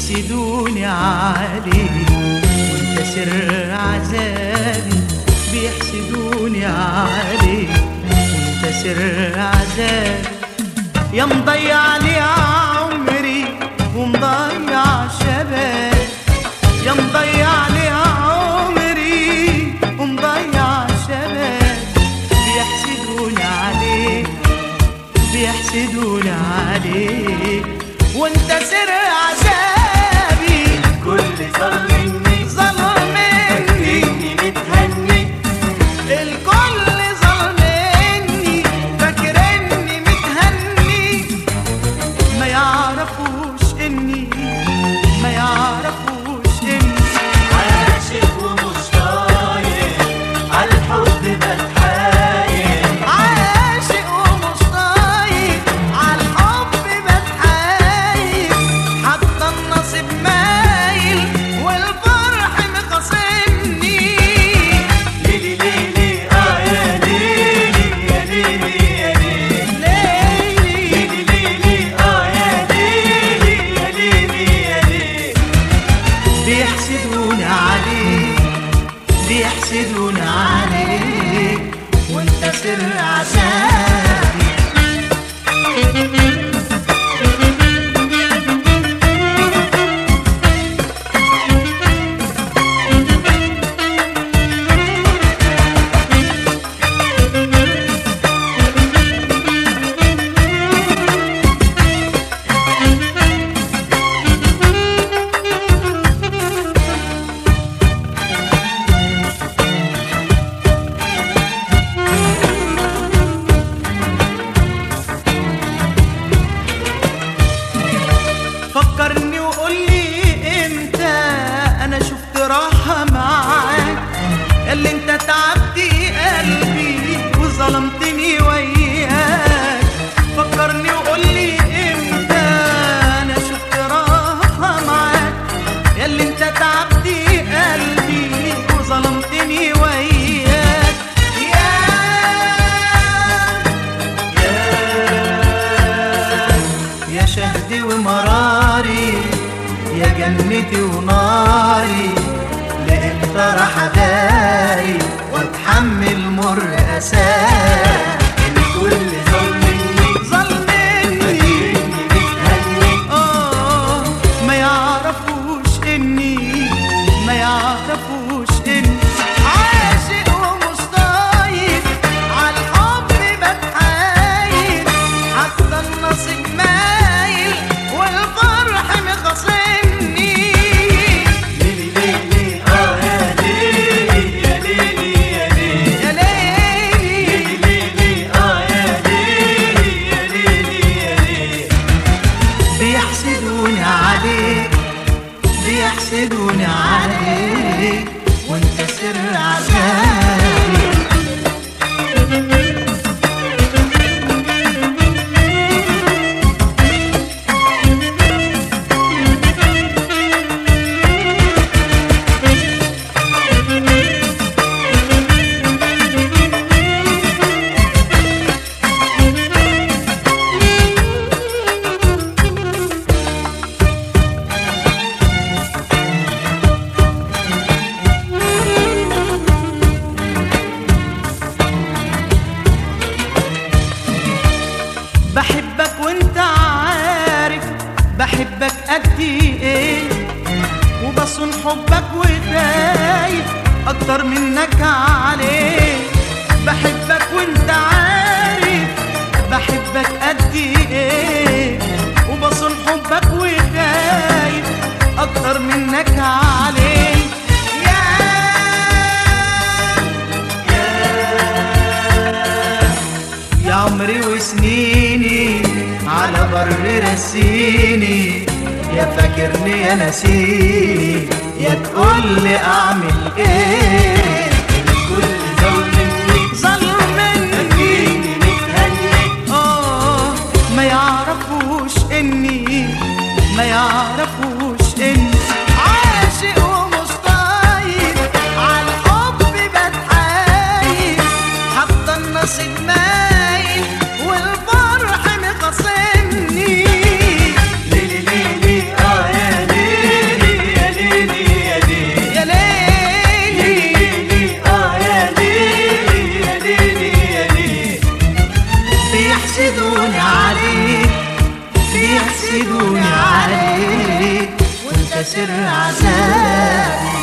بيحسدوني عليه وانت سر عذابي، بيحسدوني عليه وانت سر عذابي. يا مضيع لي عمري ومضيع شبابي، يا مضيع لي عمري ومضيع شبابي. بيحسدوني عليه، بيحسدوني عليه وانت سر عذابي. الكل ظلمني ظلمني متهني، الكل ظلمني فاكرني متهني. ما يعرفوش اني، ما يعرفوش اني عاشق ومش طايق عالحب بتحايل، عاشق ومش طايق عالحب بتحايل. حتى النصيب مايل والفرح مخاصمني. ليلي ليلي يا ليلي يا ليلي يا ليلي، ليلي ليلي ليلي يا ليلي يا ليلي يا ليلي. بيحسدوني عليه، بيحسدوني عليه وانت سر عذابي. فكرني وقولي امتى انا شفت راحة معاك، اللي انت تعبتي قلبي وظلمتني وياك. فكرني وقولي امتى انا شفت راحة معاك، اللي انت تعبتي قلبي وظلمتني وياك. يا شهدي ومراري، يا جنتي وناري، لامتى راح اداري واتحمل مر اساك. الكل ظلمني ظلمني متهني، ما يعرفوش اني، ما يعرفوش اني عاشق ومش طايق عالحب بتحايل. حتى النصيب مايل والفرح مخاصمني. ليلي ليلي يا ليلي يا ليلي يا ليلي، يا ليلي ليلي يا ليلي يا ليلي يا ليلي. بيحسدوني عليك، بيحسدوني عليك وانت سر عذابي. بحبك وانت عارف بحبك قد ايه، وبصون حبك وخايف اكتر منك عليه. بحبك وانت عارف بحبك قد ايه، وبصون حبك وخايف اكتر منك عليه. يا عمري وسنيني على بر رسيني، يا فاكرني يا نسيني، يا تقولي اعمل ايه. الكل ظلمني ظلمني متهني، ما يعرفوش اني، ما يعرفوش اني عاشق ومش طايق عالحب بتحايل. حتى النصيب مايل والفرح مخاصمني. ليلي ليلي يا ليلي سر عذابي.